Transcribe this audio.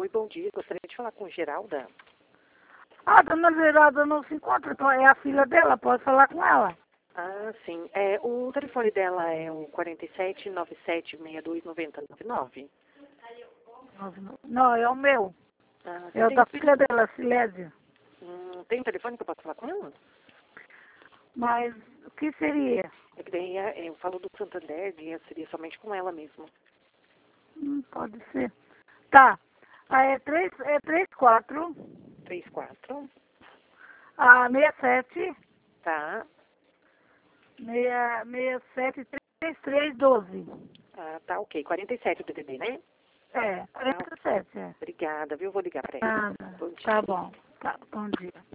Oi, bom dia. Gostaria de falar com Geralda. A dona Geralda não se encontra, então é a filha dela, pode falar com ela. Ah, sim. O telefone dela é o 4797629099. Não, é o meu. Ah, você É o tem, da filha dela, Silésia. tem um telefone que eu posso falar com ela? Mas o que seria? É que daí eu falo do Santander e seria somente com ela mesmo. Pode ser. Tá. É 34 34, 67 tá? 67 3312. Ah, tá, ok. 47 o DDD, né? É, Ah, 47, é. obrigada, viu? Vou ligar para ela. Nada. Bom dia. Tá bom. Tá, bom dia.